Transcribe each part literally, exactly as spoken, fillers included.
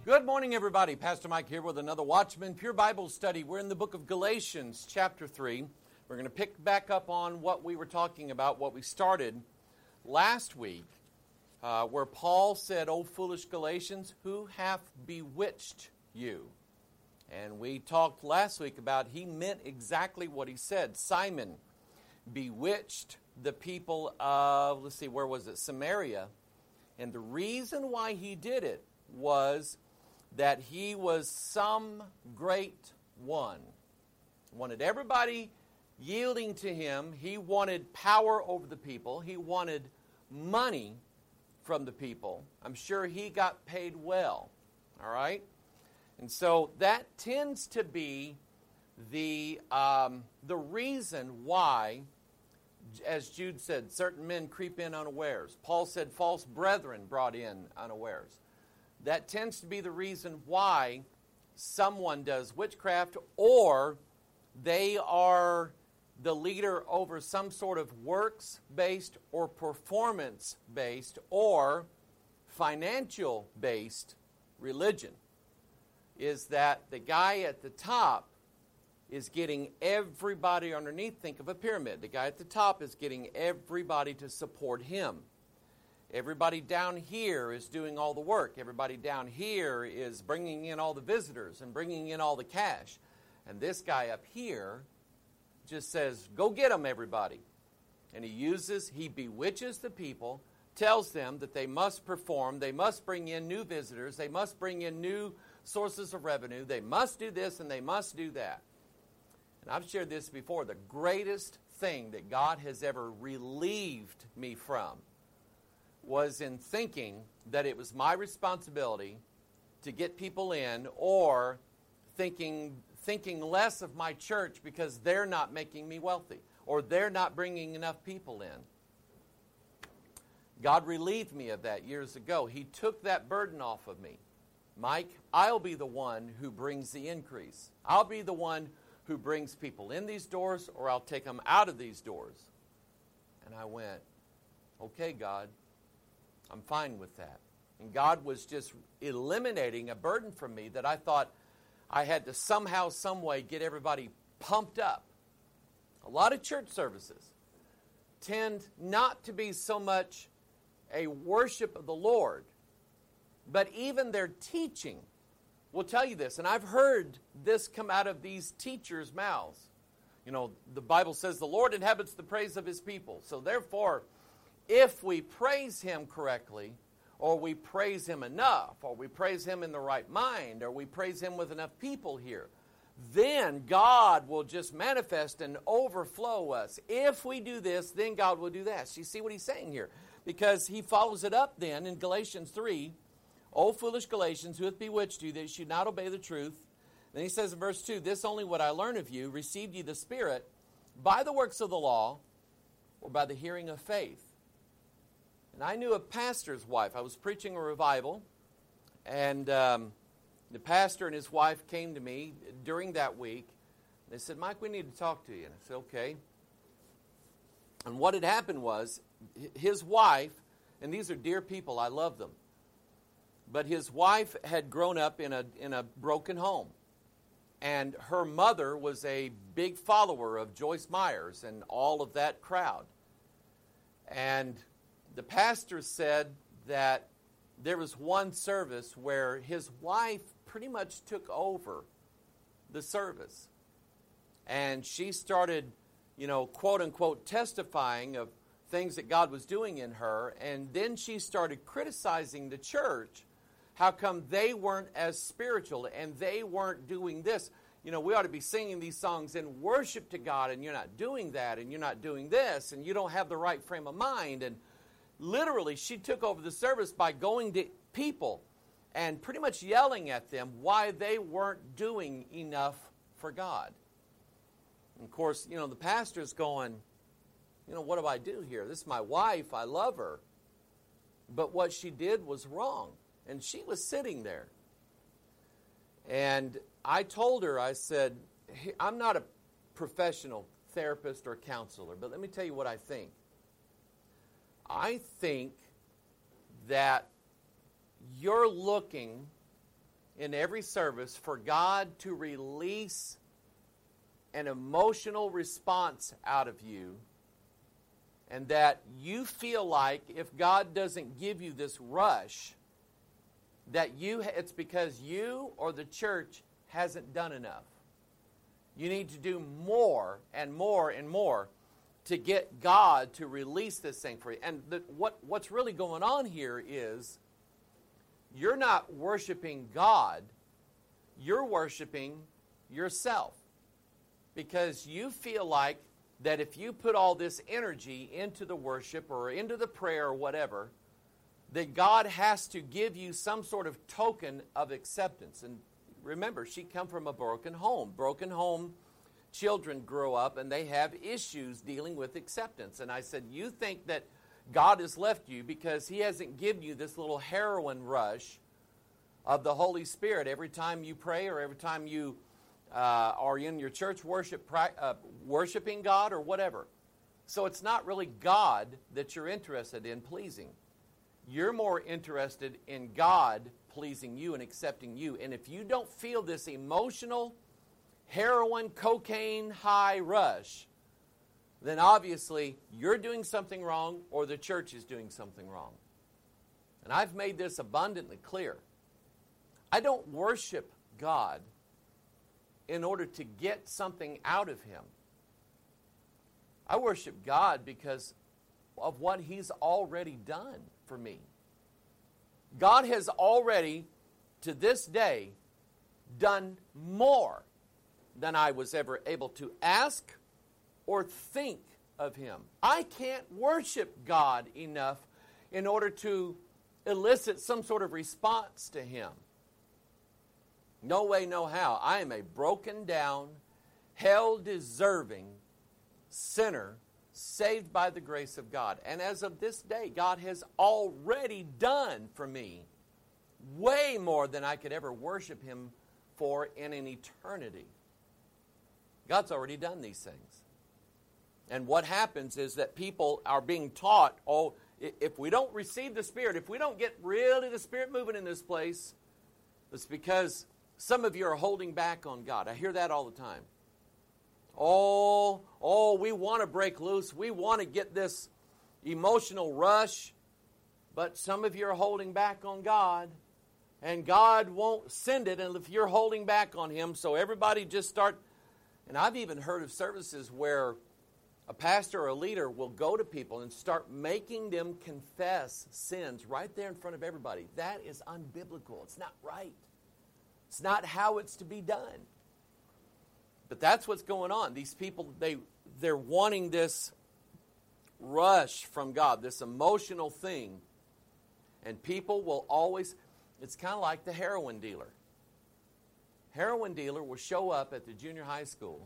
Good morning, everybody. Pastor Mike here with another Watchman Pure Bible study. We're in the book of Galatians, chapter three. We're going to pick back up on what we were talking about, what we started last week, uh, where Paul said, "O foolish Galatians, who hath bewitched you?" And we talked last week about he meant exactly what he said. Simon bewitched the people of, let's see, where was it? Samaria. And the reason why he did it was that he was some great one. Wanted everybody yielding to him. He wanted power over the people. He wanted money from the people. I'm sure he got paid well. All right? And so that tends to be the, um, the reason why, as Jude said, certain men creep in unawares. Paul said false brethren brought in unawares. That tends to be the reason why someone does witchcraft, or they are the leader over some sort of works-based or performance-based or financial-based religion. Is that the guy at the top is getting everybody underneath. Think of a pyramid. The guy at the top is getting everybody to support him. Everybody down here is doing all the work. Everybody down here is bringing in all the visitors and bringing in all the cash. And this guy up here just says, "Go get them, everybody." And he uses, he bewitches the people, tells them that they must perform, they must bring in new visitors, they must bring in new sources of revenue, they must do this and they must do that. And I've shared this before. The greatest thing that God has ever relieved me from was in thinking that it was my responsibility to get people in, or thinking thinking less of my church because they're not making me wealthy or they're not bringing enough people in. God relieved me of that years ago. He took that burden off of me. Mike, I'll be the one who brings the increase. I'll be the one who brings people in these doors, or I'll take them out of these doors. And I went, okay, God, I'm fine with that. And God was just eliminating a burden from me that I thought I had to somehow, some way get everybody pumped up. A lot of church services tend not to be so much a worship of the Lord, but even their teaching will tell you this. And I've heard this come out of these teachers' mouths. You know, the Bible says the Lord inhabits the praise of his people. So therefore, if we praise him correctly, or we praise him enough, or we praise him in the right mind, or we praise him with enough people here, then God will just manifest and overflow us. If we do this, then God will do that. So you see what he's saying here? Because he follows it up then in Galatians three, "O foolish Galatians, who hath bewitched you, that you should not obey the truth?" Then he says in verse two, "This only would I learn of you, received ye the Spirit by the works of the law, or by the hearing of faith?" And I knew a pastor's wife. I was preaching a revival, and um, the pastor and his wife came to me during that week. They said, "Mike, we need to talk to you." And I said, okay. And what had happened was, his wife, and these are dear people, I love them, but his wife had grown up in a in a broken home. And her mother was a big follower of Joyce Myers and all of that crowd. And the pastor said that there was one service where his wife pretty much took over the service. And she started, you know, quote unquote, testifying of things that God was doing in her. And then she started criticizing the church. How come they weren't as spiritual and they weren't doing this? You know, we ought to be singing these songs in worship to God, and you're not doing that, and you're not doing this, and you don't have the right frame of mind. And literally, she took over the service by going to people and pretty much yelling at them why they weren't doing enough for God. And of course, you know, the pastor's going, you know, what do I do here? This is my wife. I love her. But what she did was wrong. And she was sitting there. And I told her, I said, I'm not a professional therapist or counselor, but let me tell you what I think. I think that you're looking in every service for God to release an emotional response out of you, and that you feel like if God doesn't give you this rush, that you it's because you or the church hasn't done enough. You need to do more and more and more to get God to release this thing for you. And the, what, what's really going on here is you're not worshiping God, you're worshiping yourself. Because you feel like that if you put all this energy into the worship or into the prayer or whatever, that God has to give you some sort of token of acceptance. And remember, she come from a broken home. Broken home children grow up and they have issues dealing with acceptance. And I said, you think that God has left you because He hasn't given you this little heroin rush of the Holy Spirit every time you pray or every time you uh, are in your church worship, uh, worshiping God or whatever. So it's not really God that you're interested in pleasing. You're more interested in God pleasing you and accepting you. And if you don't feel this emotional heroin, cocaine high rush, then obviously you're doing something wrong or the church is doing something wrong. And I've made this abundantly clear. I don't worship God in order to get something out of Him. I worship God because of what He's already done for me. God has already, to this day, done more than I was ever able to ask or think of Him. I can't worship God enough in order to elicit some sort of response to Him. No way, no how. I am a broken down, hell-deserving sinner saved by the grace of God. And as of this day, God has already done for me way more than I could ever worship Him for in an eternity. God's already done these things. And what happens is that people are being taught, oh, if we don't receive the Spirit, if we don't get really the Spirit moving in this place, it's because some of you are holding back on God. I hear that all the time. Oh, oh, we want to break loose. We want to get this emotional rush. But some of you are holding back on God. And God won't send it if you're holding back on Him. So everybody just start. And I've even heard of services where a pastor or a leader will go to people and start making them confess sins right there in front of everybody. That is unbiblical. It's not right. It's not how it's to be done. But that's what's going on. These people, they, they're wanting this rush from God, this emotional thing. And people will always, it's kind of like the heroin dealer. Heroin dealer will show up at the junior high school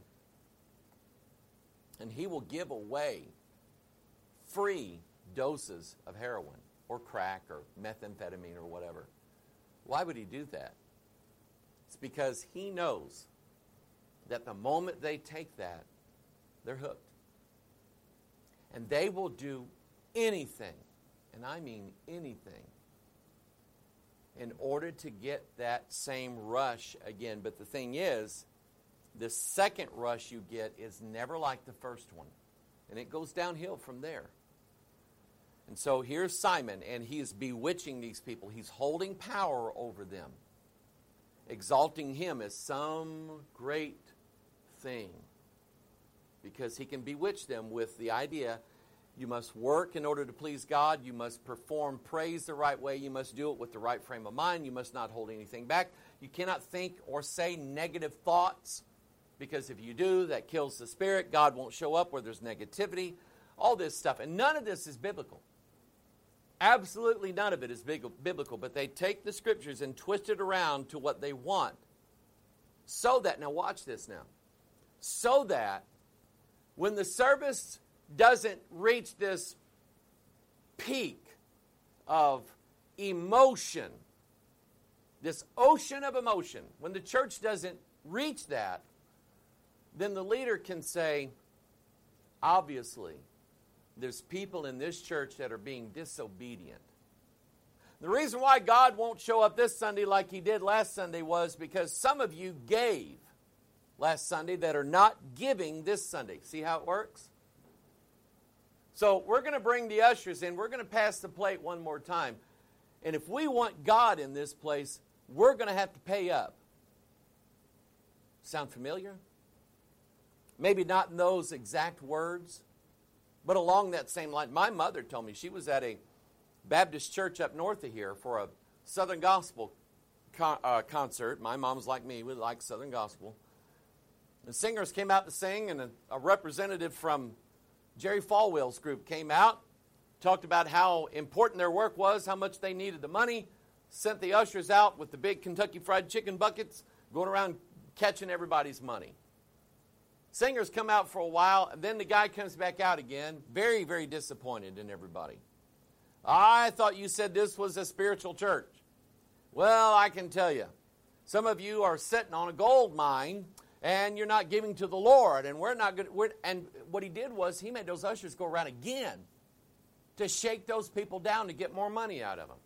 and he will give away free doses of heroin or crack or methamphetamine or whatever. Why would he do that? It's because he knows that the moment they take that, they're hooked. And they will do anything, and I mean anything, in order to get that same rush again. But the thing is, the second rush you get is never like the first one. And it goes downhill from there. And so here's Simon, and he is bewitching these people. He's holding power over them, exalting him as some great thing, because he can bewitch them with the idea you must work in order to please God, you must perform praise the right way, you must do it with the right frame of mind, you must not hold anything back, you cannot think or say negative thoughts, because if you do, that kills the Spirit. God won't show up where there's negativity, all this stuff. And none of this is biblical. Absolutely none of it is biblical, but they take the Scriptures and twist it around to what they want. So that, now watch this now, so that when the service doesn't reach this peak of emotion, this ocean of emotion, when the church doesn't reach that, then the leader can say, obviously, there's people in this church that are being disobedient. The reason why God won't show up this Sunday like He did last Sunday was because some of you gave last Sunday that are not giving this Sunday. See how it works? So we're going to bring the ushers in. We're going to pass the plate one more time. And if we want God in this place, we're going to have to pay up. Sound familiar? Maybe not in those exact words, but along that same line. My mother told me she was at a Baptist church up north of here for a Southern Gospel con- uh, concert. My mom's like me. We like Southern Gospel. The singers came out to sing, and a, a representative from Jerry Falwell's group came out, talked about how important their work was, how much they needed the money, sent the ushers out with the big Kentucky Fried Chicken buckets, going around catching everybody's money. Singers come out for a while, and then the guy comes back out again, very, very disappointed in everybody. I thought you said this was a spiritual church. Well, I can tell you, some of you are sitting on a gold mine, and you're not giving to the Lord, and we're not good. We're, and what he did was he made those ushers go around again to shake those people down to get more money out of them.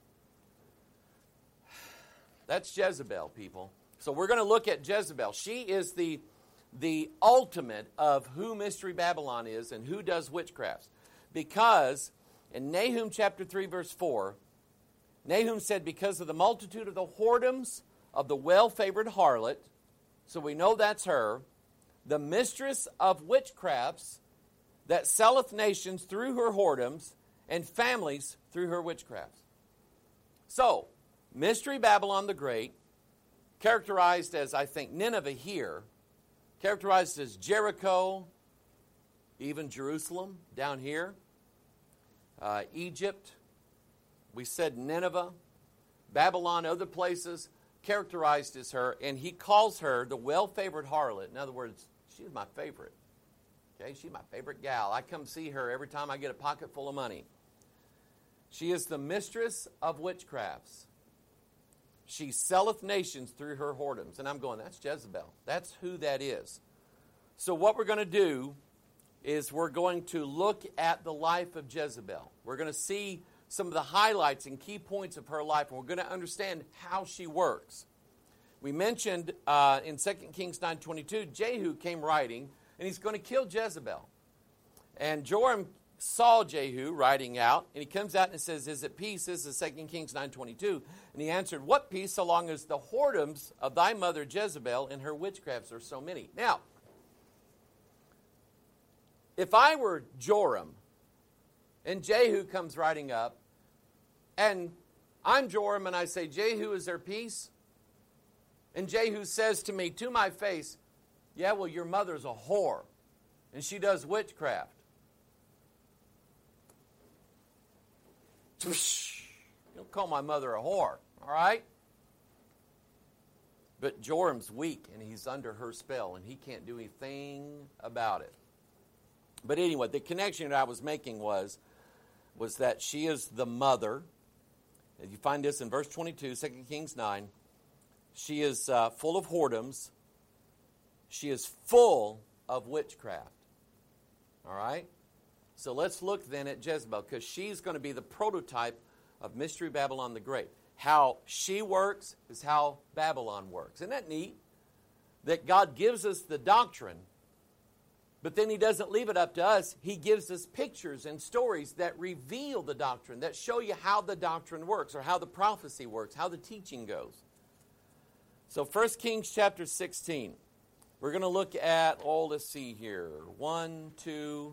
That's Jezebel, people. So we're going to look at Jezebel. She is the, the ultimate of who Mystery Babylon is and who does witchcrafts. Because in Nahum chapter three, verse four, Nahum said, because of the multitude of the whoredoms of the well-favored harlot, so we know that's her, the mistress of witchcrafts that selleth nations through her whoredoms and families through her witchcrafts. So, Mystery Babylon the Great, characterized as, I think, Nineveh here, characterized as Jericho, even Jerusalem down here, uh, Egypt, we said Nineveh, Babylon, other places, characterized as her, and he calls her the well-favored harlot. In other words, she's my favorite. Okay, she's my favorite gal. I come see her every time I get a pocket full of money. She is the mistress of witchcrafts. She selleth nations through her whoredoms. And I'm going, that's Jezebel. That's who that is. So what we're going to do is we're going to look at the life of Jezebel. We're going to see some of the highlights and key points of her life, and we're going to understand how she works. We mentioned uh, in Second Kings nine twenty-two, Jehu came riding, and he's going to kill Jezebel. And Joram saw Jehu riding out, and he comes out and says, is it peace? This is Second Kings nine twenty-two. And he answered, what peace, so long as the whoredoms of thy mother Jezebel and her witchcrafts are so many? Now, if I were Joram, and Jehu comes riding up, and I'm Joram, and I say, Jehu, is there peace? And Jehu says to me, to my face, yeah, well, your mother's a whore, and she does witchcraft. Don't call my mother a whore, all right? But Joram's weak, and he's under her spell, and he can't do anything about it. But anyway, the connection that I was making was, was that she is the mother. You find this in verse twenty-two, Second Kings nine. She is uh, full of whoredoms. She is full of witchcraft. All right? So let's look then at Jezebel, because she's going to be the prototype of Mystery Babylon the Great. How she works is how Babylon works. Isn't that neat? That God gives us the doctrine, but then he doesn't leave it up to us. He gives us pictures and stories that reveal the doctrine, that show you how the doctrine works, or how the prophecy works, how the teaching goes. So First Kings chapter sixteen. We're going to look at, oh, let's see here. One, two,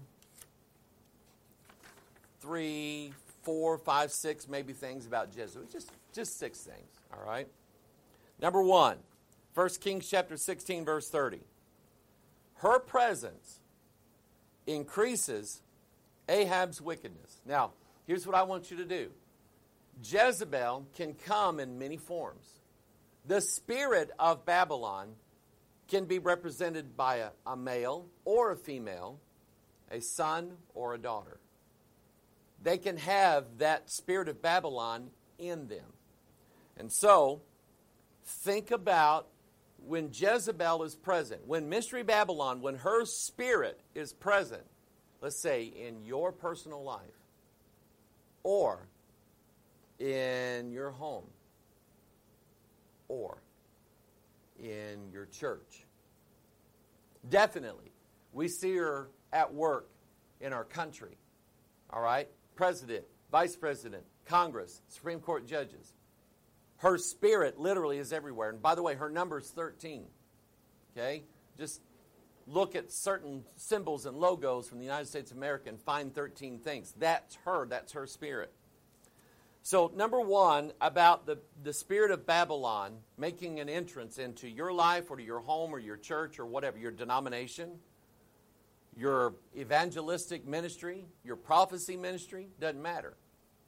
three, four, five, six, maybe things about Jezebel. Just, just six things, all right? Number one, First Kings chapter sixteen, verse thirty. Her presence increases Ahab's wickedness. Now, here's what I want you to do. Jezebel can come in many forms. The spirit of Babylon can be represented by a, a male or a female, a son or a daughter. They can have that spirit of Babylon in them. And so, think about when Jezebel is present, when Mystery Babylon, when her spirit is present, let's say in your personal life, or in your home or in your church. Definitely, we see her at work in our country. All right? President, Vice President, Congress, Supreme Court judges. Her spirit literally is everywhere. And by the way, her number is thirteen. Okay? Just look at certain symbols and logos from the United States of America and find thirteen things. That's her. That's her spirit. So, number one, about the, the spirit of Babylon making an entrance into your life or to your home or your church or whatever, your denomination, your evangelistic ministry, your prophecy ministry, doesn't matter.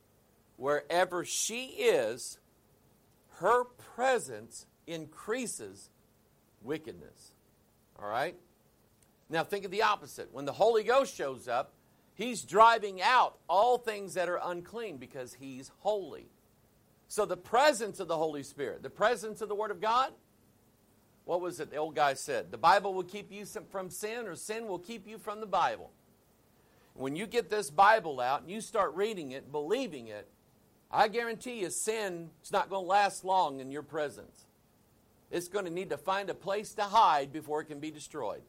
Wherever she is, her presence increases wickedness. All right? Now think of the opposite. When the Holy Ghost shows up, He's driving out all things that are unclean because He's holy. So the presence of the Holy Spirit, the presence of the Word of God, what was it the old guy said? The Bible will keep you from sin, or sin will keep you from the Bible. When you get this Bible out and you start reading it, believing it, I guarantee you sin is not going to last long in your presence. It's going to need to find a place to hide before it can be destroyed.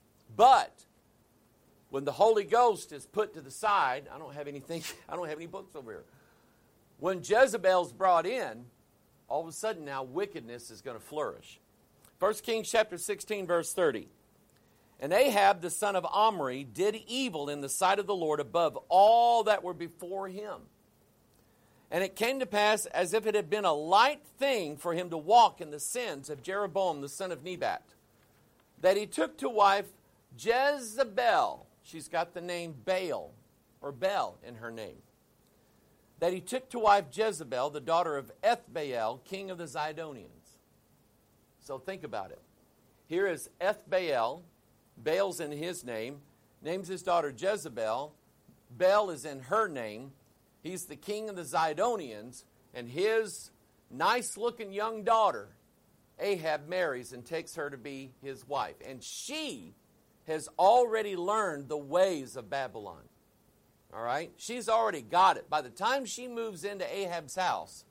But when the Holy Ghost is put to the side, I don't have anything, I don't have any books over here. When Jezebel's brought in, all of a sudden now wickedness is going to flourish. First Kings chapter sixteen, verse thirty. And Ahab, the son of Omri, did evil in the sight of the Lord above all that were before him. And it came to pass, as if it had been a light thing for him to walk in the sins of Jeroboam, the son of Nebat, that he took to wife Jezebel. She's got the name Baal, or Bel in her name. That he took to wife Jezebel, the daughter of Ethbaal, king of the Zidonians. So think about it. Here is Ethbaal. Baal's in his name. Names his daughter Jezebel. Bel is in her name. He's the king of the Zidonians. And his nice-looking young daughter, Ahab, marries and takes her to be his wife. And she has already learned the ways of Babylon. All right? She's already got it. By the time she moves into Ahab's house,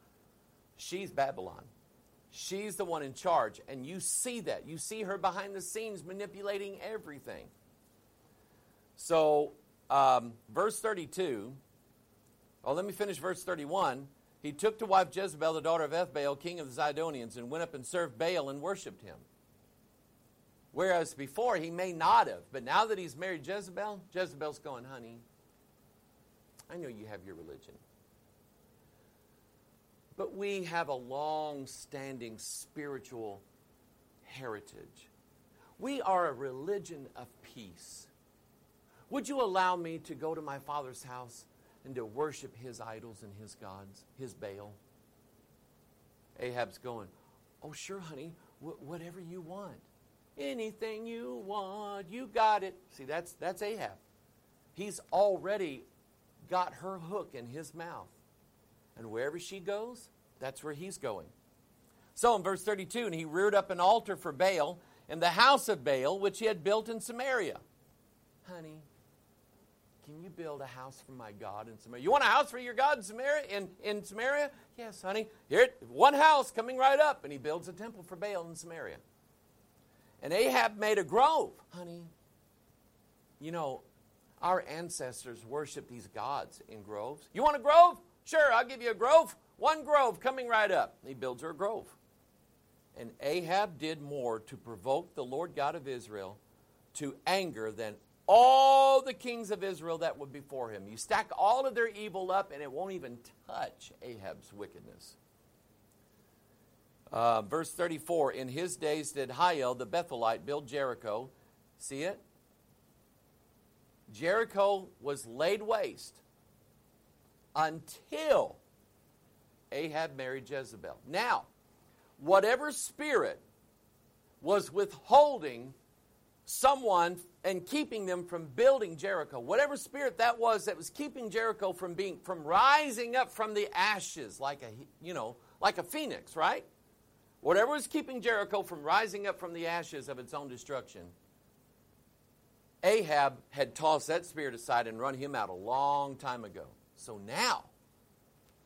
she's Babylon. She's the one in charge. And you see that. You see her behind the scenes manipulating everything. So, um, verse thirty-two. Oh, let me finish verse thirty-one. He took to wife Jezebel, the daughter of Ethbaal, king of the Zidonians, and went up and served Baal and worshipped him. Whereas before he may not have. But now that he's married Jezebel, Jezebel's going, honey, I know you have your religion. But we have a long-standing spiritual heritage. We are a religion of peace. Would you allow me to go to my father's house and to worship his idols and his gods, his Baal? Ahab's going, oh, sure, honey, wh- whatever you want. Anything you want, you got it. See, that's that's Ahab. He's already got her hook in his mouth. And wherever she goes, that's where he's going. So in verse thirty-two, and he reared up an altar for Baal in the house of Baal, which he had built in Samaria. Honey, can you build a house for my God in Samaria? You want a house for your God in Samaria? In, in Samaria? Yes, honey. Here, one house coming right up. And he builds a temple for Baal in Samaria. And Ahab made a grove. Honey, you know, our ancestors worshiped these gods in groves. You want a grove? Sure, I'll give you a grove. One grove coming right up. He builds her a grove. And Ahab did more to provoke the Lord God of Israel to anger than all the kings of Israel that were before him. You stack all of their evil up, and it won't even touch Ahab's wickedness. Uh, verse thirty-four, in his days did Hiel the Bethelite build Jericho. See it? Jericho was laid waste until Ahab married Jezebel. Now, whatever spirit was withholding someone and keeping them from building Jericho, whatever spirit that was that was keeping Jericho from being from rising up from the ashes like a you know like a phoenix, right? Whatever was keeping Jericho from rising up from the ashes of its own destruction, Ahab had tossed that spirit aside and run him out a long time ago. So now,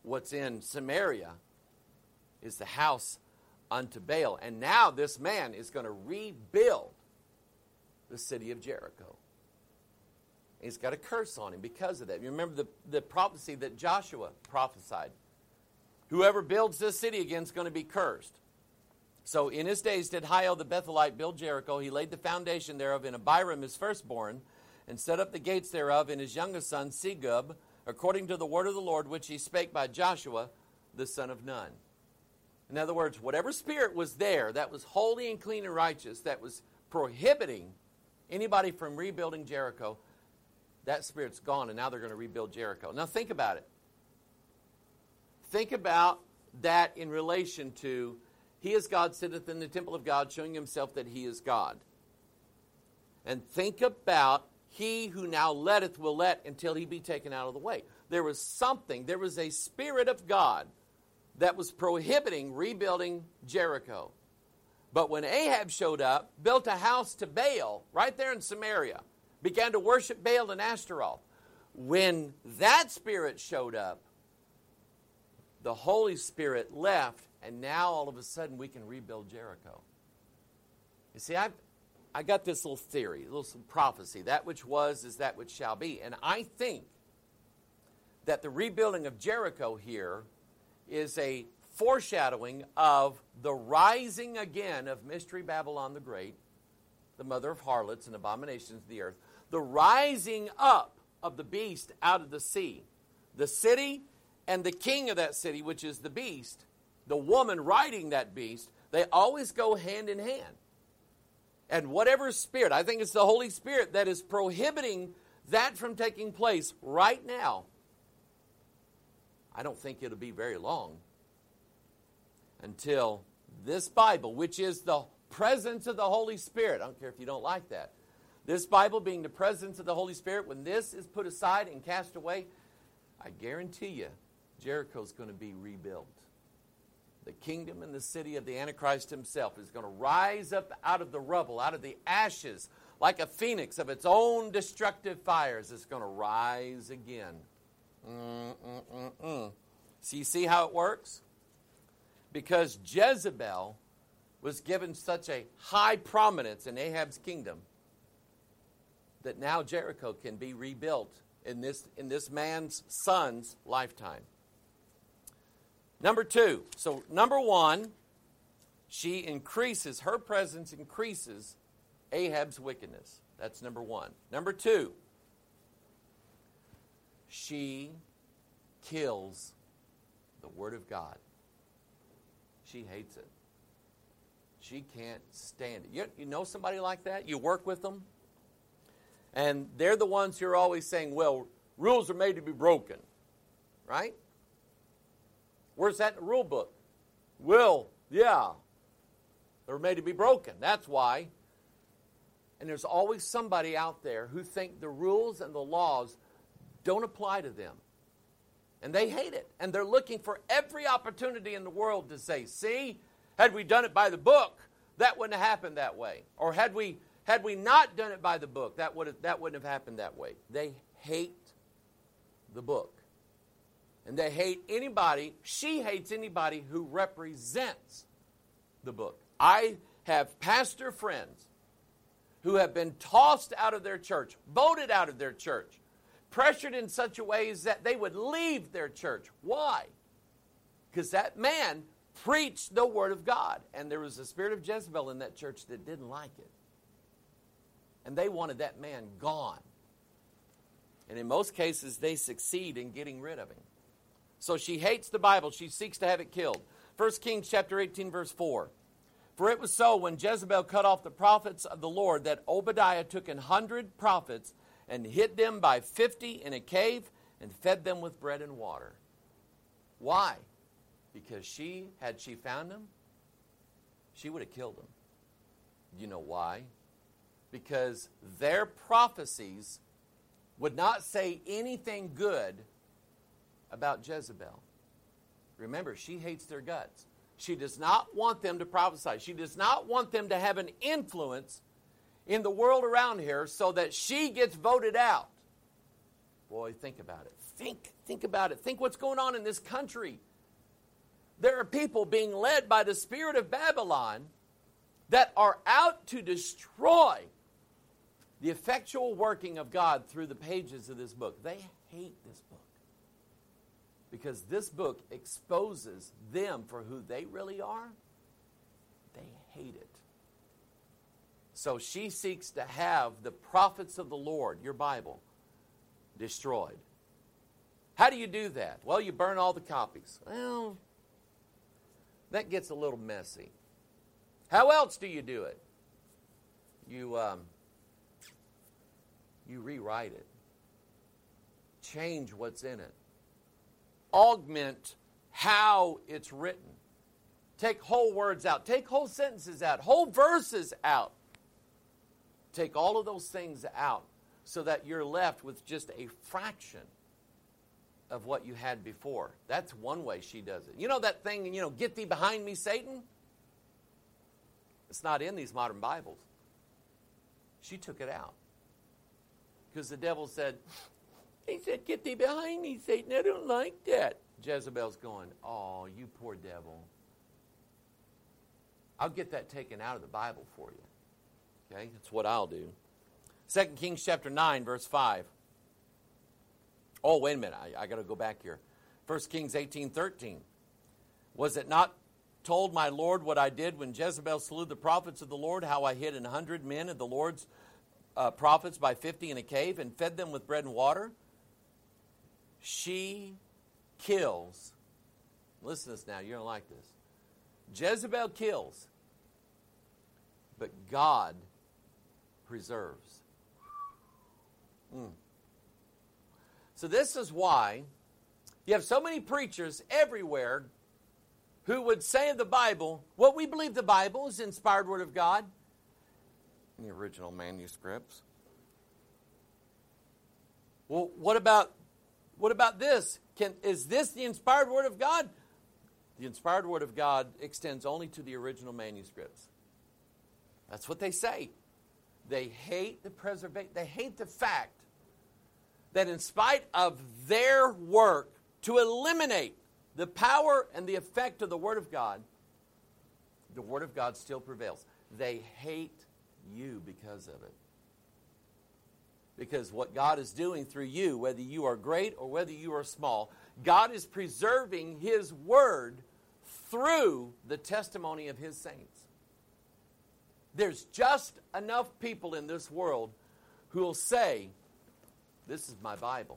what's in Samaria is the house unto Baal. And now this man is going to rebuild the city of Jericho. He's got a curse on him because of that. You remember the, the prophecy that Joshua prophesied. Whoever builds this city again is going to be cursed. So in his days did Hiel the Bethelite build Jericho. He laid the foundation thereof in Abiram his firstborn, and set up the gates thereof in his youngest son Segub, according to the word of the Lord, which he spake by Joshua the son of Nun. In other words, whatever spirit was there that was holy and clean and righteous, that was prohibiting anybody from rebuilding Jericho, that spirit's gone, and now they're going to rebuild Jericho. Now think about it. Think about that in relation to, he is God, sitteth in the temple of God, showing himself that he is God. And think about, he who now letteth will let until he be taken out of the way. There was something, there was a spirit of God that was prohibiting rebuilding Jericho. But when Ahab showed up, built a house to Baal right there in Samaria, began to worship Baal and Ashtaroth. When that spirit showed up, the Holy Spirit left, and now all of a sudden we can rebuild Jericho. You see, I've, I got this little theory, a little prophecy. That which was is that which shall be. And I think that the rebuilding of Jericho here is a foreshadowing of the rising again of Mystery Babylon the Great, the mother of harlots and abominations of the earth, the rising up of the beast out of the sea. The city and the king of that city, which is the beast, the woman riding that beast, they always go hand in hand. And whatever spirit, I think it's the Holy Spirit that is prohibiting that from taking place right now. I don't think it'll be very long until this Bible, which is the presence of the Holy Spirit, I don't care if you don't like that, this Bible being the presence of the Holy Spirit, when this is put aside and cast away, I guarantee you, Jericho's going to be rebuilt. The kingdom and the city of the Antichrist himself is going to rise up out of the rubble, out of the ashes, like a phoenix of its own destructive fires. It's going to rise again. Mm-mm-mm-mm. So you see how it works? Because Jezebel was given such a high prominence in Ahab's kingdom that now Jericho can be rebuilt in this, in this man's son's lifetime. Number two. So number one, she increases, her presence increases Ahab's wickedness. That's number one. Number two, she kills the Word of God. She hates it. She can't stand it. You, you know somebody like that? You work with them? And they're the ones who are always saying, well, rules are made to be broken. Right? Where's that in the rule book? Well, yeah. They're made to be broken. That's why. And there's always somebody out there who think the rules and the laws don't apply to them. And they hate it. And they're looking for every opportunity in the world to say, see, had we done it by the book, that wouldn't have happened that way. Or had we had we not done it by the book, that would have, that wouldn't have happened that way. They hate the book. And they hate anybody, she hates anybody who represents the book. I have pastor friends who have been tossed out of their church, voted out of their church, pressured in such a way that they would leave their church. Why? Because that man preached the Word of God. And there was a spirit of Jezebel in that church that didn't like it. And they wanted that man gone. And in most cases, they succeed in getting rid of him. So she hates the Bible. She seeks to have it killed. First Kings chapter eighteen, verse four. For it was so when Jezebel cut off the prophets of the Lord that Obadiah took an hundred prophets and hid them by fifty in a cave and fed them with bread and water. Why? Because she, had she found them, she would have killed them. You know why? Because their prophecies would not say anything good about Jezebel. Remember, she hates their guts. She does not want them to prophesy. She does not want them to have an influence in the world around here so that she gets voted out. Boy, think about it. Think, think about it. Think what's going on in this country. There are people being led by the spirit of Babylon that are out to destroy the effectual working of God through the pages of this book. They hate this book because this book exposes them for who they really are. They hate it. So she seeks to have the prophets of the Lord, your Bible, destroyed. How do you do that? Well, you burn all the copies. Well, that gets a little messy. How else do you do it? You, um, you rewrite it. Change what's in it. Augment how it's written. Take whole words out. Take whole sentences out. Whole verses out. Take all of those things out so that you're left with just a fraction of what you had before. That's one way she does it. You know that thing, you know, get thee behind me, Satan? It's not in these modern Bibles. She took it out. Because the devil said, he said, get thee behind me, Satan. I don't like that. Jezebel's going, oh, you poor devil. I'll get that taken out of the Bible for you. Okay, that's what I'll do. Second Kings chapter nine, verse five. Oh, wait a minute. I, I got to go back here. First Kings eighteen thirteen. Was it not told my Lord what I did when Jezebel slew the prophets of the Lord, how I hid an hundred men of the Lord's uh, prophets by fifty in a cave and fed them with bread and water? She kills. Listen to this now. You're going to like this. Jezebel kills, but God preserves. Mm. So this is why you have so many preachers everywhere who would say of the Bible, well, we believe the Bible is the inspired Word of God in the original manuscripts. Well, what about what about this? Can, is this the inspired Word of God? The inspired Word of God extends only to the original manuscripts. That's what they say. They hate the preservation. They hate the fact that in spite of their work to eliminate the power and the effect of the Word of God, the Word of God still prevails. They hate you because of it. Because what God is doing through you, whether you are great or whether you are small, God is preserving His Word through the testimony of His saints. There's just enough people in this world who will say, this is my Bible.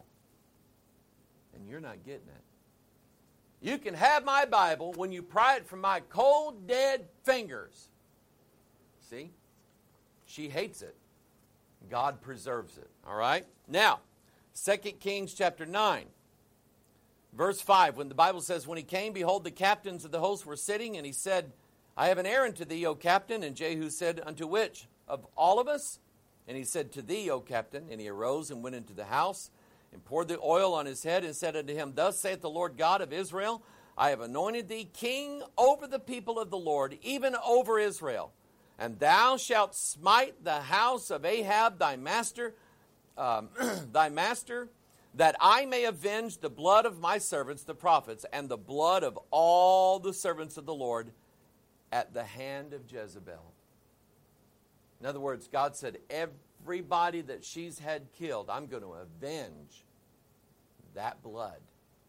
And you're not getting it. You can have my Bible when you pry it from my cold, dead fingers. See? She hates it. God preserves it. All right? Now, Second Kings chapter nine, verse five, when the Bible says, when he came, behold, the captains of the host were sitting, and he said, I have an errand to thee, O captain. And Jehu said, unto which? Of all of us? And he said, to thee, O captain. And he arose and went into the house, and poured the oil on his head, and said unto him, thus saith the Lord God of Israel, I have anointed thee king over the people of the Lord, even over Israel. And thou shalt smite the house of Ahab thy master, um, thy master, that I may avenge the blood of my servants, the prophets, and the blood of all the servants of the Lord at the hand of Jezebel. In other words, God said, everybody that she's had killed, I'm going to avenge that blood.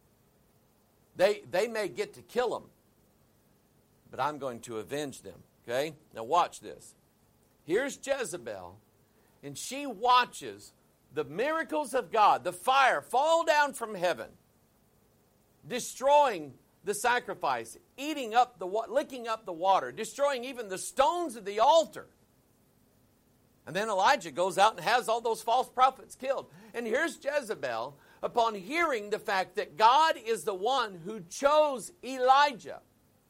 They, they may get to kill them, but I'm going to avenge them. Okay? Now watch this. Here's Jezebel, and she watches the miracles of God, the fire fall down from heaven, destroying the sacrifice, eating up the licking up the water, destroying even the stones of the altar. And then Elijah goes out and has all those false prophets killed. And here's Jezebel, upon hearing the fact that God is the one who chose Elijah.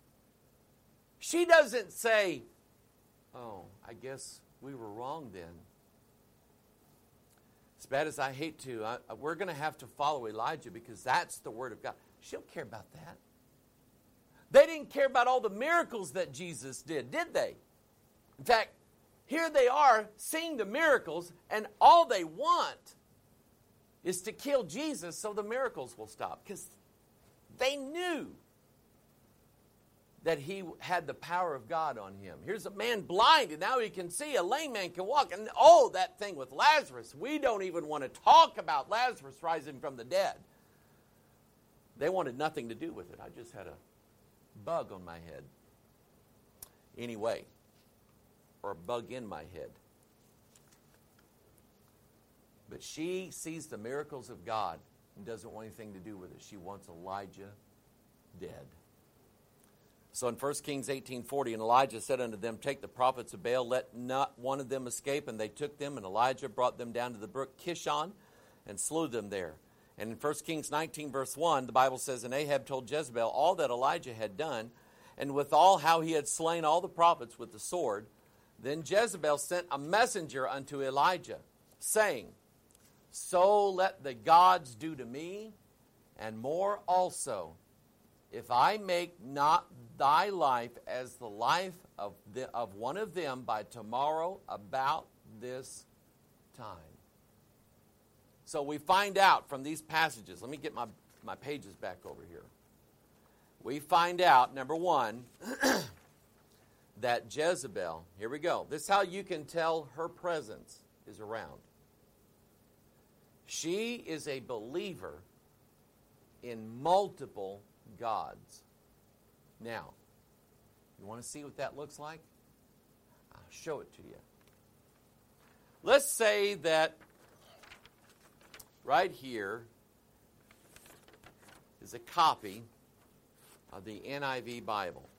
She doesn't say, oh, I guess we were wrong then. As bad as I hate to, I, we're going to have to follow Elijah because that's the Word of God. She don't care about that. They didn't care about all the miracles that Jesus did, did they? In fact, here they are seeing the miracles, and all they want is to kill Jesus so the miracles will stop. Because they knew that he had the power of God on him. Here's a man blind, and now he can see. A lame man can walk. And oh, that thing with Lazarus. We don't even want to talk about Lazarus rising from the dead. They wanted nothing to do with it. I just had a bug on my head. Anyway, or a bug in my head. But she sees the miracles of God and doesn't want anything to do with it. She wants Elijah dead. So in First Kings eighteen forty, and Elijah said unto them, take the prophets of Baal, let not one of them escape. And they took them, and Elijah brought them down to the brook Kishon and slew them there. And in First Kings nineteen, verse one, the Bible says, and Ahab told Jezebel all that Elijah had done, and withal how he had slain all the prophets with the sword. Then Jezebel sent a messenger unto Elijah, saying, so let the gods do to me, and more also, if I make not thy life as the life of, the, of one of them by tomorrow about this time. So we find out from these passages, let me get my, my pages back over here. We find out, number one, that Jezebel, here we go. This is how you can tell her presence is around. She is a believer in multiple gods. Now, you want to see what that looks like? I'll show it to you. Let's say that right here is a copy of the N I V Bible.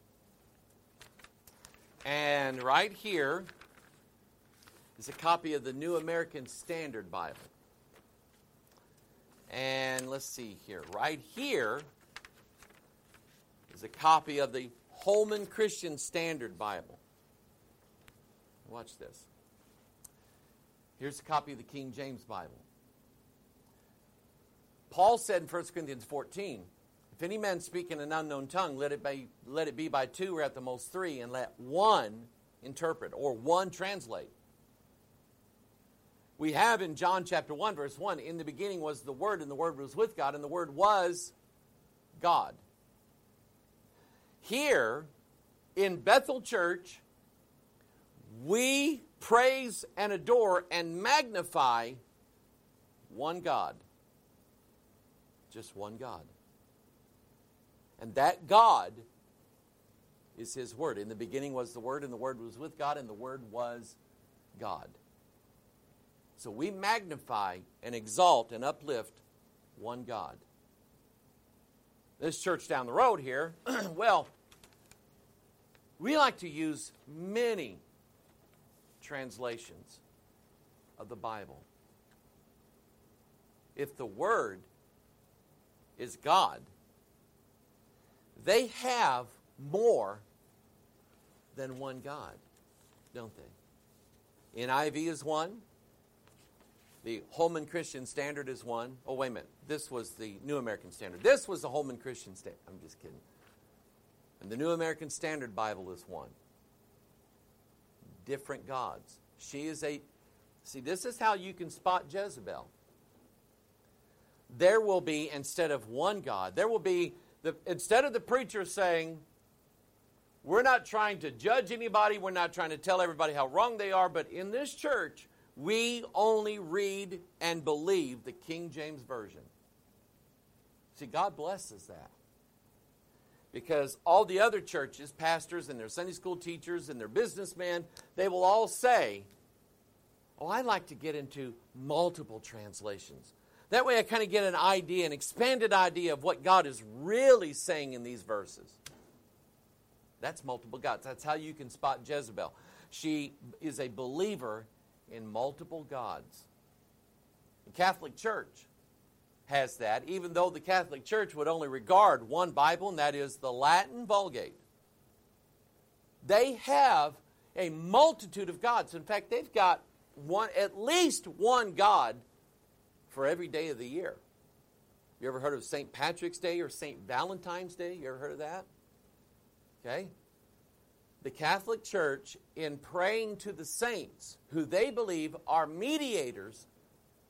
And right here is a copy of the New American Standard Bible. And let's see here. Right here is a copy of the Holman Christian Standard Bible. Watch this. Here's a copy of the King James Bible. Paul said in First Corinthians fourteen, if any man speak in an unknown tongue, let it be, let it be by two or at the most three, and let one interpret or one translate. We have in John chapter one, verse one, in the beginning was the Word, and the Word was with God, and the Word was God. Here in Bethel Church, we praise and adore and magnify one God. Just one God. And that God is His Word. In the beginning was the Word, and the Word was with God, and the Word was God. So we magnify and exalt and uplift one God. This church down the road here, well, we like to use many translations of the Bible. If the Word is God, they have more than one God, don't they? N I V is one. The Holman Christian Standard is one. Oh, wait a minute. This was the New American Standard. This was the Holman Christian Standard. I'm just kidding. And the New American Standard Bible is one. Different gods. She is a... See, this is how you can spot Jezebel. There will be, instead of one God, there will be, the instead of the preacher saying, we're not trying to judge anybody, we're not trying to tell everybody how wrong they are, but in this church, we only read and believe the King James Version. See, God blesses that. Because all the other churches, pastors and their Sunday school teachers and their businessmen, they will all say, oh, I like to get into multiple translations. That way I kind of get an idea, an expanded idea of what God is really saying in these verses. That's multiple gods. That's how you can spot Jezebel. She is a believer in multiple gods. The Catholic Church has that, even though the Catholic Church would only regard one Bible, and that is the Latin Vulgate. They have a multitude of gods. In fact, they've got one, at least one God for every day of the year. You ever heard of Saint Patrick's Day or Saint Valentine's Day? You ever heard of that? Okay. The Catholic Church, in praying to the saints, who they believe are mediators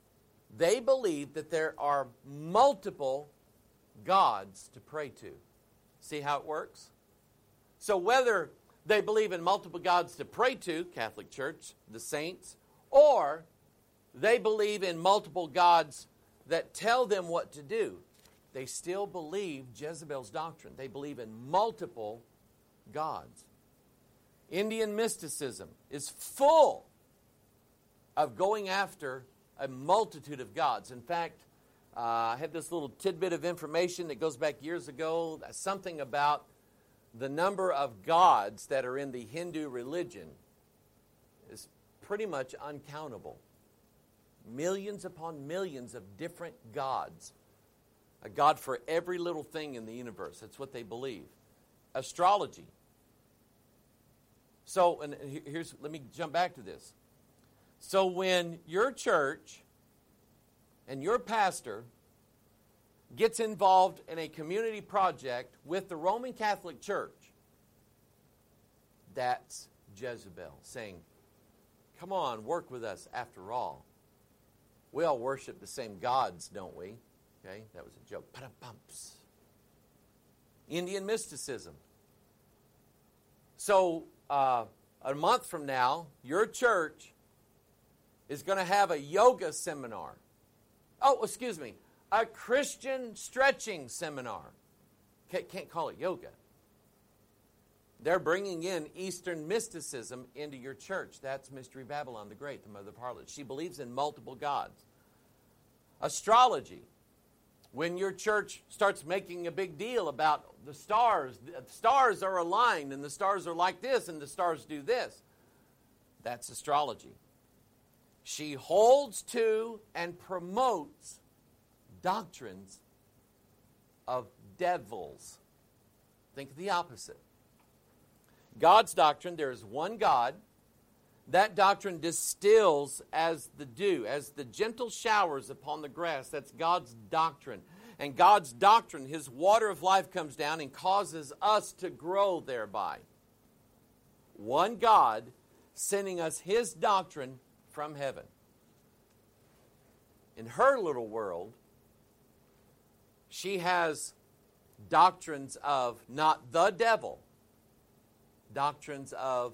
They believe that there are multiple gods to pray to. See how it works? So whether they believe in multiple gods to pray to, Catholic Church, the saints, or they believe in multiple gods that tell them what to do, they still believe Jezebel's doctrine. They believe in multiple gods. Indian mysticism is full of going after a multitude of gods. In fact, uh, I had this little tidbit of information that goes back years ago, something about the number of gods that are in the Hindu religion is pretty much uncountable. Millions upon millions of different gods. A god for every little thing in the universe. That's what they believe. Astrology. So, and here's, let me jump back to this. So when your church and your pastor gets involved in a community project with the Roman Catholic Church, that's Jezebel saying, come on, work with us after all. We all worship the same gods, don't we? Okay, that was a joke. Pa-da-bumps. Indian mysticism. So, uh, a month from now, your church is going to have a yoga seminar. Oh, excuse me, a Christian stretching seminar. Can't, can't call it yoga. They're bringing in Eastern mysticism into your church. That's Mystery Babylon the Great, the mother of harlots. She believes in multiple gods. Astrology. When your church starts making a big deal about the stars, the stars are aligned and the stars are like this and the stars do this, that's astrology. She holds to and promotes doctrines of devils. Think of the opposite. God's doctrine, there is one God. That doctrine distills as the dew, as the gentle showers upon the grass. That's God's doctrine. And God's doctrine, His water of life comes down and causes us to grow thereby. One God sending us His doctrine from heaven. In her little world, she has doctrines of not the devil, doctrines of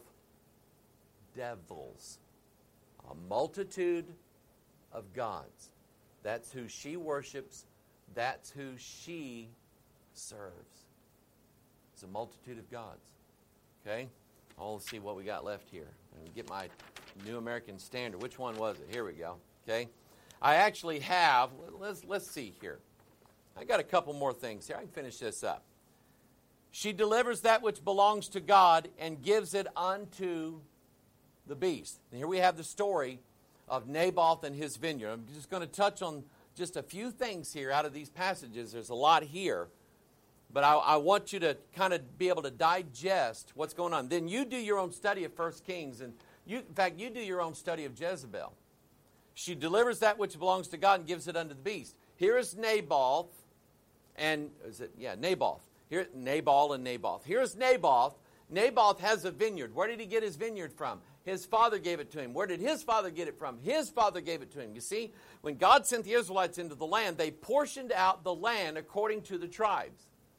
devils. A multitude of gods. That's who she worships. That's who she serves. It's a multitude of gods. Okay? I'll see what we got left here. And get my New American Standard. Which one was it? Here we go. Okay? I actually have, let's, let's see here. I got a couple more things here. I can finish this up. She delivers that which belongs to God and gives it unto the beast. And here we have the story of Naboth and his vineyard. I'm just going to touch on just a few things here out of these passages. There's a lot here. But I, I want you to kind of be able to digest what's going on. Then you do your own study of First Kings. And you, in fact, you do your own study of Jezebel. She delivers that which belongs to God and gives it unto the beast. Here is Naboth. And, is it, yeah, Naboth. Here, Nabal and Naboth. Here's Naboth. Naboth has a vineyard. Where did he get his vineyard from? His father gave it to him. Where did his father get it from? His father gave it to him. You see, when God sent the Israelites into the land, they portioned out the land according to the tribes.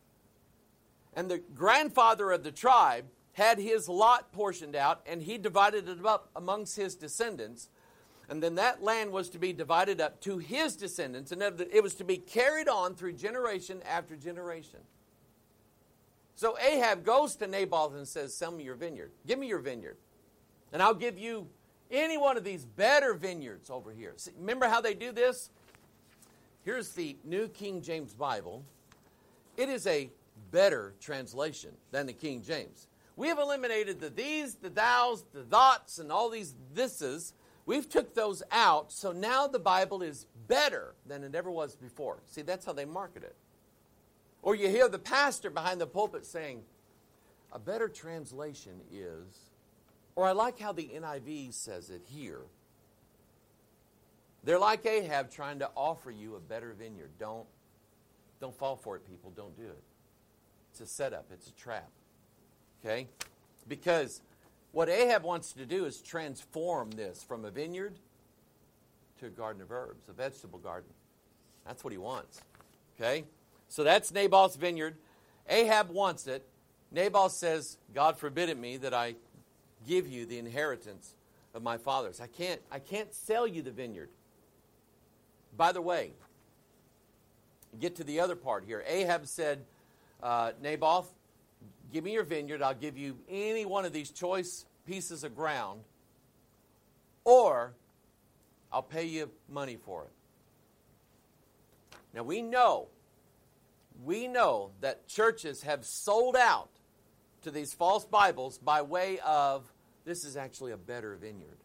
And the grandfather of the tribe had his lot portioned out, and he divided it up amongst his descendants. And then that land was to be divided up to his descendants, and it was to be carried on through generation after generation. So Ahab goes to Naboth and says, sell me your vineyard. Give me your vineyard. And I'll give you any one of these better vineyards over here. See, remember how they do this? Here's the New King James Bible. It is a better translation than the King James. We have eliminated the these, the thous, the thoughts, and all these thises. We've took those out, so now the Bible is better than it ever was before. See, that's how they market it. Or you hear the pastor behind the pulpit saying, a better translation is, or I like how the N I V says it here. They're like Ahab trying to offer you a better vineyard. Don't, don't fall for it, people. Don't do it. It's a setup. It's a trap. Okay? Because what Ahab wants to do is transform this from a vineyard to a garden of herbs, a vegetable garden. That's what he wants. Okay? So that's Naboth's vineyard. Ahab wants it. Naboth says, God forbid it me that I give you the inheritance of my fathers. I can't, I can't sell you the vineyard. By the way, get to the other part here. Ahab said, uh, Naboth, give me your vineyard. I'll give you any one of these choice pieces of ground, or I'll pay you money for it. Now we know, we know that churches have sold out to these false Bibles by way of, this is actually a better vineyard.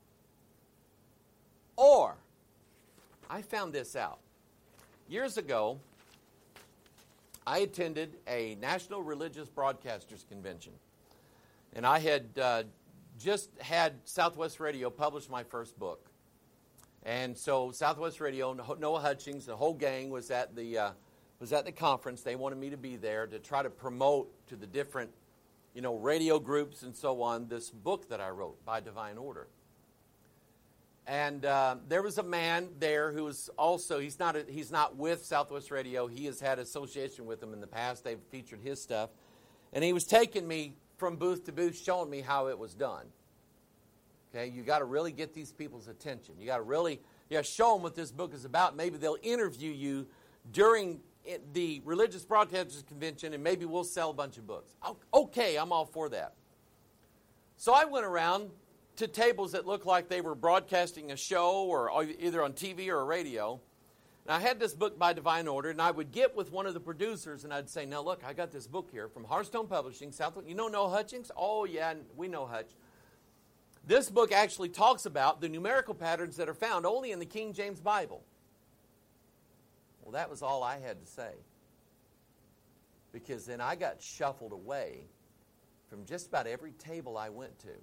Or, I found this out. Years ago, I attended a National Religious Broadcasters Convention. And I had uh, just had Southwest Radio publish my first book. And so Southwest Radio, Noah Hutchings, the whole gang was at the uh, was at the conference. They wanted me to be there to try to promote to the different, you know, radio groups and so on, this book that I wrote, By Divine Order. And uh, there was a man there who was also, he's not a, he's not with Southwest Radio. He has had association with them in the past. They've featured his stuff. And he was taking me from booth to booth, showing me how it was done. Okay, you got to really get these people's attention. You got to really you gotta show them what this book is about. Maybe they'll interview you during it, the Religious Broadcasters Convention, and maybe we'll sell a bunch of books. Okay, I'm all for that. So I went around to tables that looked like they were broadcasting a show or either on T V or radio. And I had this book By Divine Order, and I would get with one of the producers, and I'd say, now look, I got this book here from Hearthstone Publishing, Southwest. You know Noah Hutchings? Oh, yeah, we know Hutch. This book actually talks about the numerical patterns that are found only in the King James Bible. Well, that was all I had to say. Because then I got shuffled away from just about every table I went to.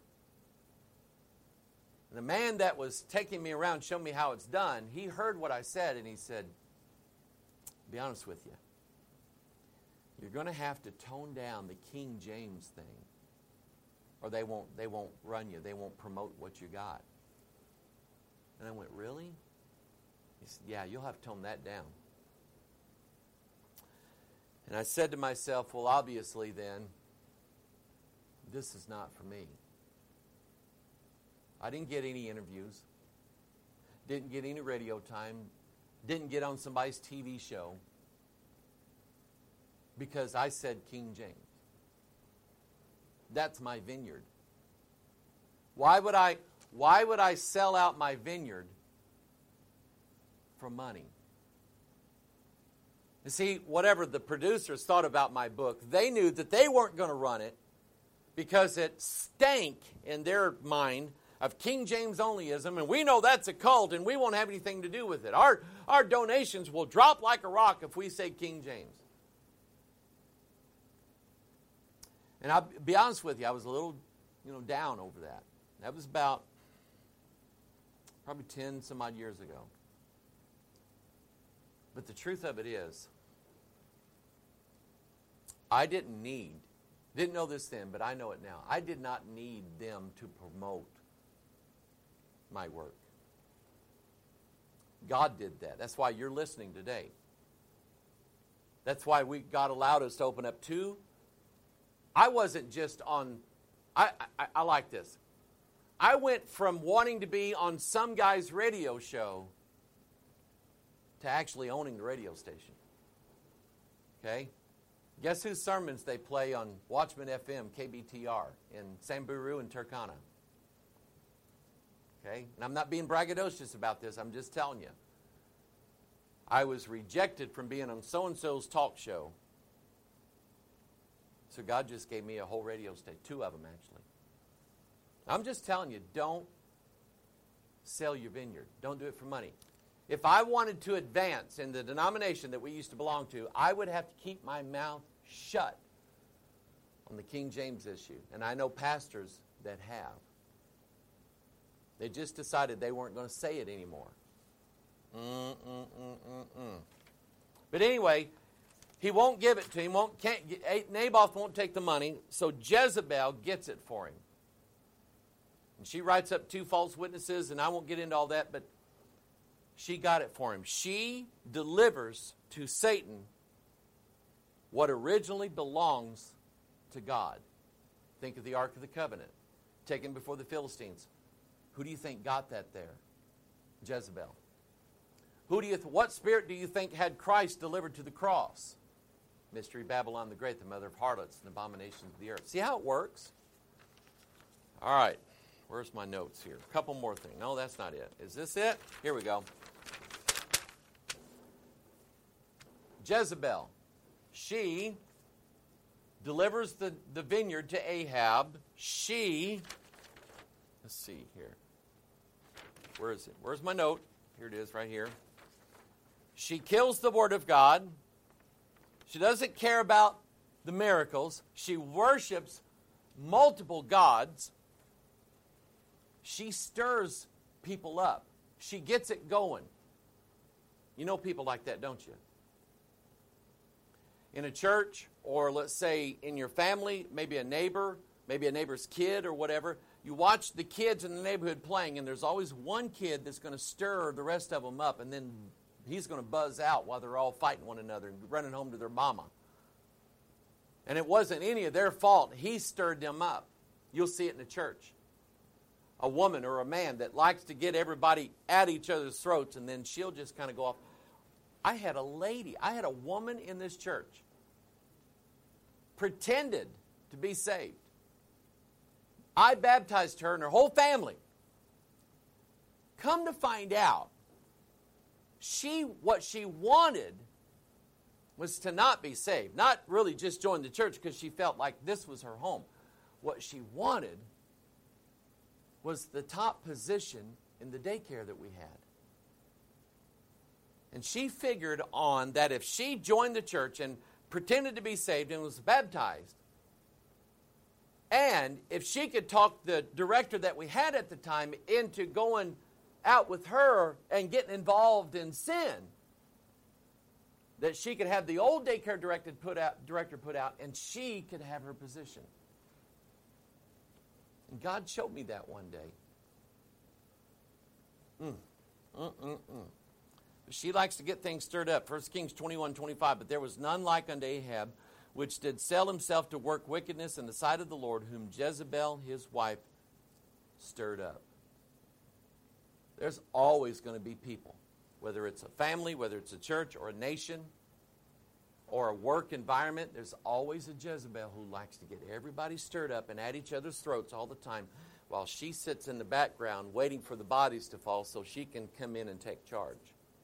And the man that was taking me around, showing me how it's done, he heard what I said, and he said, be honest with you, you're going to have to tone down the King James thing, or they won't, they won't run you. They won't promote what you got. And I went, really? He said, yeah, you'll have to tone that down. And I said to myself, well, obviously then, this is not for me. I didn't get any interviews, didn't get any radio time, didn't get on somebody's T V show because I said King James. That's my vineyard. Why would I, why would I sell out my vineyard for money? You see, whatever the producers thought about my book, they knew that they weren't going to run it because it stank in their mind of King James onlyism, and we know that's a cult, and we won't have anything to do with it. Our, our donations will drop like a rock if we say King James. And I'll be honest with you, I was a little, you know, down over that. That was about probably ten some odd years ago. But the truth of it is, I didn't need, didn't know this then, but I know it now. I did not need them to promote my work. God did that. That's why you're listening today. That's why we God allowed us to open up two. I wasn't just on, I, I, I like this. I went from wanting to be on some guy's radio show to actually owning the radio station. Okay? Guess whose sermons they play on Watchman F M, K B T R, in Samburu and Turkana? Okay? And I'm not being braggadocious about this. I'm just telling you. I was rejected from being on so-and-so's talk show. So God just gave me a whole radio station. Two of them, actually. I'm just telling you, don't sell your vineyard. Don't do it for money. If I wanted to advance in the denomination that we used to belong to, I would have to keep my mouth shut on the King James issue. And I know pastors that have. They just decided they weren't going to say it anymore. Mm, mm, mm, mm, mm. But anyway, he won't give it to him. Won't, can't, Naboth won't take the money, so Jezebel gets it for him. And she writes up two false witnesses, and I won't get into all that, but she got it for him. She delivers to Satan what originally belongs to God. Think of the Ark of the Covenant, taken before the Philistines. Who do you think got that there? Jezebel. Who do you? Th- what spirit do you think had Christ delivered to the cross? Mystery Babylon the Great, the mother of harlots and abominations of the earth. See how it works? All right. Where's my notes here? A couple more things. No, that's not it. Is this it? Here we go. Jezebel. She delivers the, the vineyard to Ahab. She, let's see here. Where is it? Where's my note? Here it is right here. She kills the word of God. She doesn't care about the miracles. She worships multiple gods. She stirs people up. She gets it going. You know people like that, don't you? In a church, or let's say in your family, maybe a neighbor, maybe a neighbor's kid or whatever, you watch the kids in the neighborhood playing, and there's always one kid that's going to stir the rest of them up, and then he's going to buzz out while they're all fighting one another and running home to their mama. And it wasn't any of their fault. He stirred them up. You'll see it in the church. A woman or a man that likes to get everybody at each other's throats, and then she'll just kind of go off. I had a lady, I had a woman in this church, pretended to be saved. I baptized her and her whole family. Come to find out, she what she wanted was to not be saved. Not really just join the church because she felt like this was her home. What she wanted was the top position in the daycare that we had. And she figured on that if she joined the church and pretended to be saved and was baptized, and if she could talk the director that we had at the time into going out with her and getting involved in sin, that she could have the old daycare director put out, director put out, and she could have her position. And God showed me that one day. Mm. Mm-mm-mm. She likes to get things stirred up. First Kings twenty-one twenty-five. But there was none like unto Ahab, which did sell himself to work wickedness in the sight of the Lord, whom Jezebel his wife stirred up. There's always going to be people, whether it's a family, whether it's a church or a nation or a work environment, there's always a Jezebel who likes to get everybody stirred up and at each other's throats all the time while she sits in the background waiting for the bodies to fall so she can come in and take charge.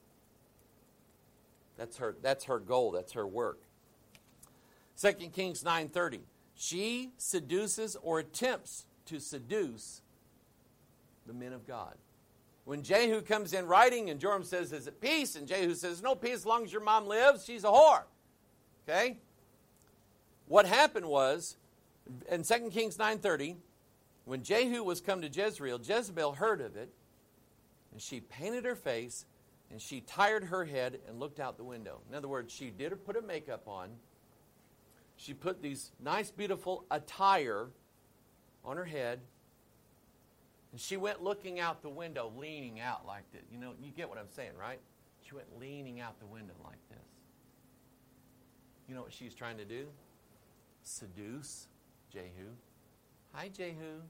That's her, that's her goal. That's her work. Second Kings nine thirty. She seduces or attempts to seduce the men of God. When Jehu comes in writing and Joram says, is it peace? And Jehu says, no peace as long as your mom lives. She's a whore. Okay? What happened was, in Second Kings nine thirty, when Jehu was come to Jezreel, Jezebel heard of it, and she painted her face, and she tired her head and looked out the window. In other words, she did put her makeup on. She put these nice, beautiful attire on her head. And she went looking out the window, leaning out like this. You know, you get what I'm saying, right? She went leaning out the window like this. You know what she's trying to do? Seduce Jehu. Hi, Jehu.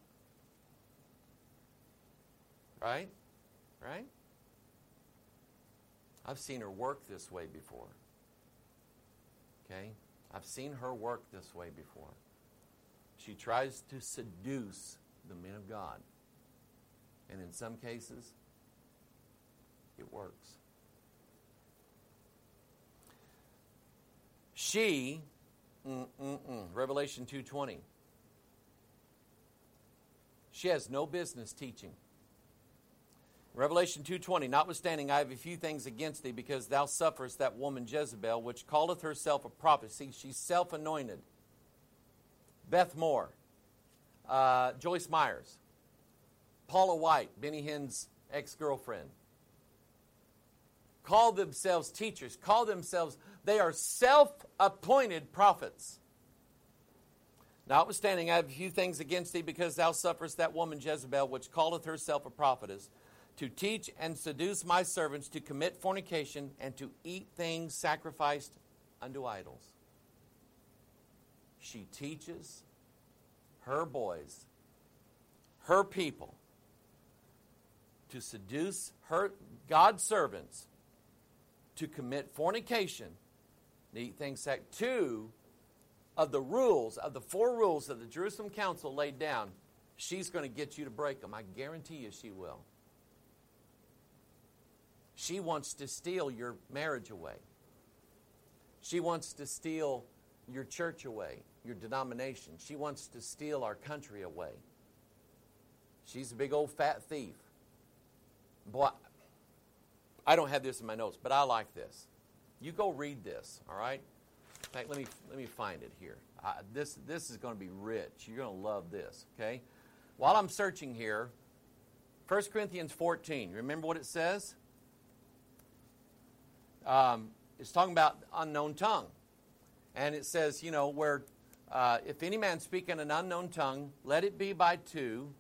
Right? Right? I've seen her work this way before. Okay? I've seen her work this way before. She tries to seduce the men of God. And in some cases, it works. She, mm-mm-mm, Revelation two twenty. She has no business teaching. Revelation two twenty, notwithstanding, I have a few things against thee, because thou sufferest that woman Jezebel, which calleth herself a prophet. See, she's self-anointed. Beth Moore, uh, Joyce Myers, Paula White, Benny Hinn's ex-girlfriend, call themselves teachers, call themselves, they are self-appointed prophets. Notwithstanding, I have a few things against thee, because thou sufferest that woman Jezebel, which calleth herself a prophetess, to teach and seduce my servants to commit fornication and to eat things sacrificed unto idols. She teaches her boys, her people, to seduce her God's servants to commit fornication, to eat things sac- two of the rules, of the four rules that the Jerusalem Council laid down. She's going to get you to break them. I guarantee you she will. She wants to steal your marriage away. She wants to steal your church away, your denomination. She wants to steal our country away. She's a big old fat thief. Boy, I don't have this in my notes, but I like this. You go read this, all right? In fact, let me let me find it here. Uh, this this is going to be rich. You're going to love this, okay? While I'm searching here, First Corinthians fourteen. Remember what it says? Um, it's talking about unknown tongue. And it says, you know, where uh, if any man speak in an unknown tongue, let it be by two.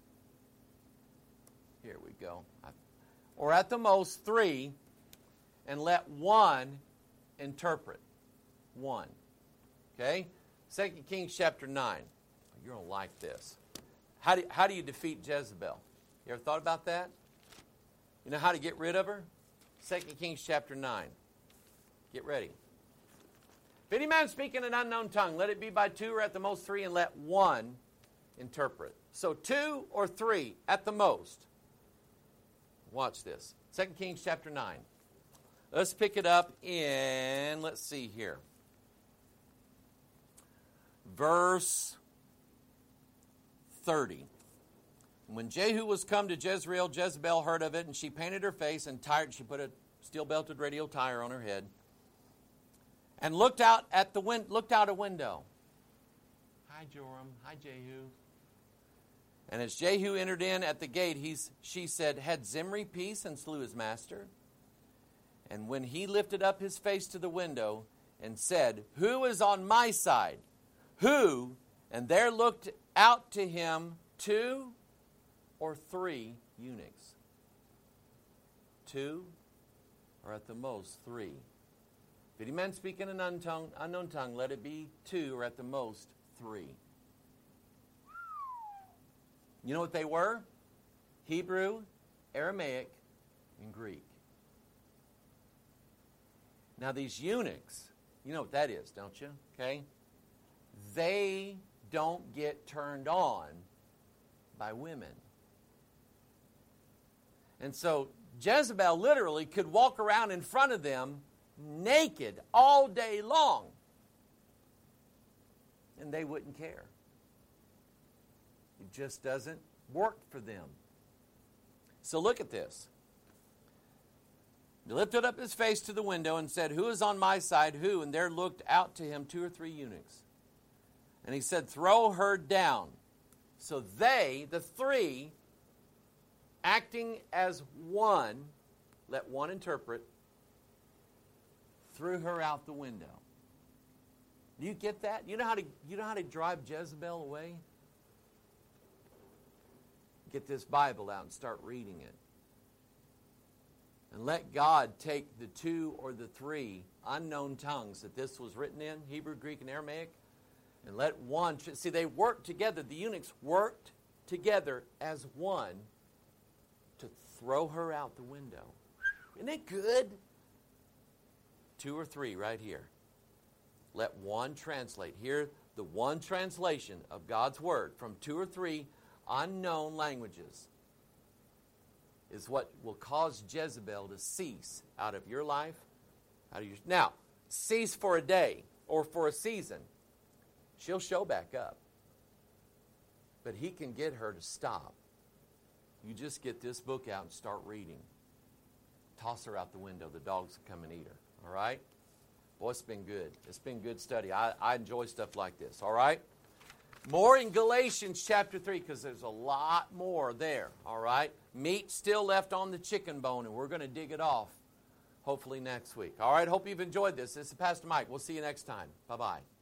Here we go. Or at the most three, and let one interpret. One. Okay? Second Kings chapter nine. You're going to like this. How do, how do you defeat Jezebel? You ever thought about that? You know how to get rid of her? Second Kings chapter nine. Get ready. If any man speak in an unknown tongue, let it be by two or at the most three, and let one interpret. So two or three at the most. Watch this. Second Kings chapter nine. Let's pick it up in, let's see here. Verse thirty. When Jehu was come to Jezreel, Jezebel heard of it, and she painted her face and tired. She put a steel-belted radio tire on her head, and looked out at the win- looked out a window. Hi, Joram. Hi, Jehu. And as Jehu entered in at the gate, he's, she said, had Zimri peace and slew his master? And when he lifted up his face to the window and said, who is on my side? Who? And there looked out to him two or three eunuchs. Two, or at the most three. If any man speak in an unknown, unknown tongue, let it be two, or at the most three. You know what they were? Hebrew, Aramaic, and Greek. Now these eunuchs, you know what that is, don't you? Okay? They don't get turned on by women. And so Jezebel literally could walk around in front of them naked all day long, and they wouldn't care. It just doesn't work for them. So look at this. He lifted up his face to the window and said, who is on my side? Who? And there looked out to him two or three eunuchs. And he said, throw her down. So they, the three, acting as one, let one interpret, threw her out the window. Do you get that? You know how to, you know how to drive Jezebel away? Get this Bible out and start reading it. And let God take the two or the three unknown tongues that this was written in, Hebrew, Greek, and Aramaic, and let one, see, they worked together. The eunuchs worked together as one to throw her out the window. Isn't it good? Two or three right here. Let one translate. Here, the one translation of God's Word from two or three unknown languages is what will cause Jezebel to cease out of your life. Out of your, now, cease for a day or for a season. She'll show back up. But he can get her to stop. You just get this book out and start reading. Toss her out the window. The dogs will come and eat her. All right? Boy, it's been good. It's been good study. I, I enjoy stuff like this. All right? More in Galatians chapter three, because there's a lot more there. All right? Meat still left on the chicken bone, and we're going to dig it off hopefully next week. All right? Hope you've enjoyed this. This is Pastor Mike. We'll see you next time. Bye-bye.